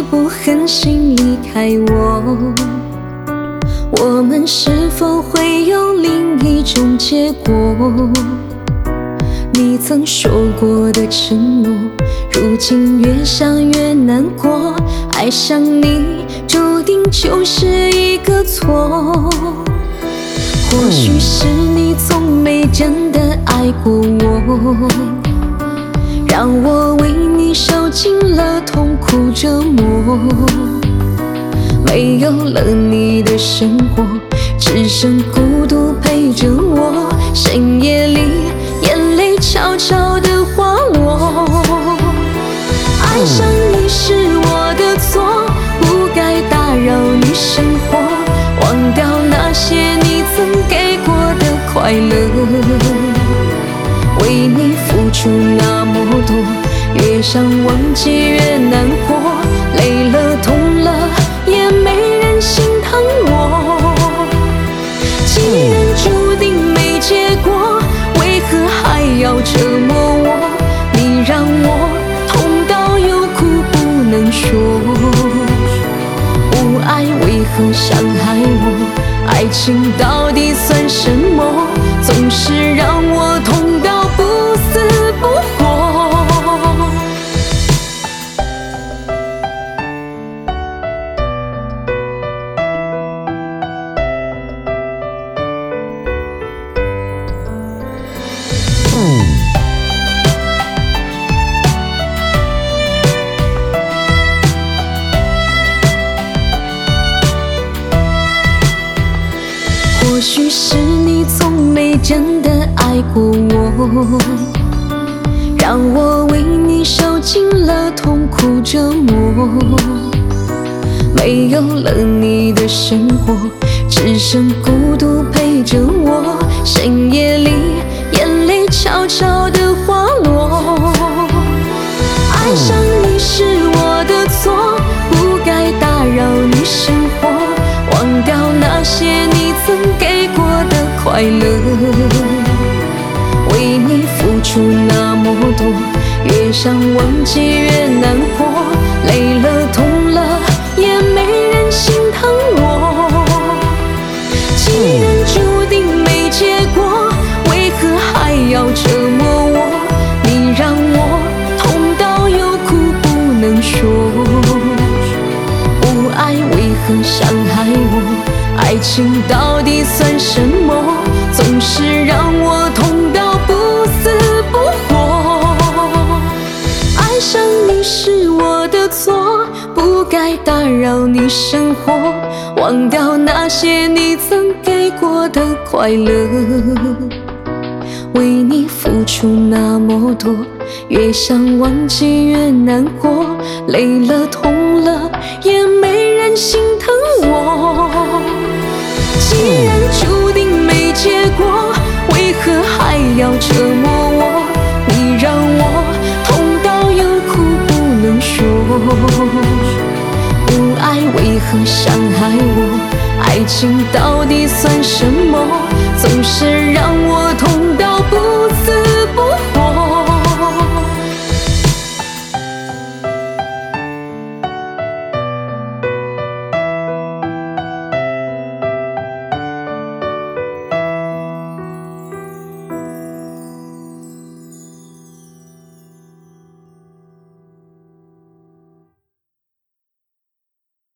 不狠心离开我，我们是否会有另一种结果？你曾说过的承诺，如今越想越难过。爱上你注定就是一个错，或许是你从没真的爱过我，让我为你受尽了痛苦折磨。没有了你的生活，只剩孤独陪着我，深夜里眼泪悄悄地滑落。爱上你是我的错，不该打扰你生活，忘掉那些你曾给过的快乐。为你付出那么多，越想忘记越难过，累了痛了也没人心疼我。既然注定没结果，为何还要折磨我？你让我痛到有苦不能说，不爱为何伤害我？爱情到底算什么？总是让我痛到不死不活。或许是你从没真的爱过我，让我为你受尽了痛苦折磨。没有了你的生活，只剩孤独陪着我，深夜里眼泪悄悄地滑落。爱上你是我的错，不该打扰你生活，忘掉那些你曾给过的快乐。为你付出那么多，越想忘记越难过，累了痛了也没人心疼我。既然注定没结果，为何还要折磨我？你让我痛到有苦不能说，不爱为何伤害我？爱情到底算什么？总是让我痛到不死不活。爱上你是我的错，不该打扰你生活，忘掉那些你曾给过的快乐。为你付出那么多，越想忘记越难过，累了痛了也没人心疼我。既然注定没结果，为何还要折磨我？你让我痛到有苦不能说，不爱为何伤害我？爱情到底算什么？总是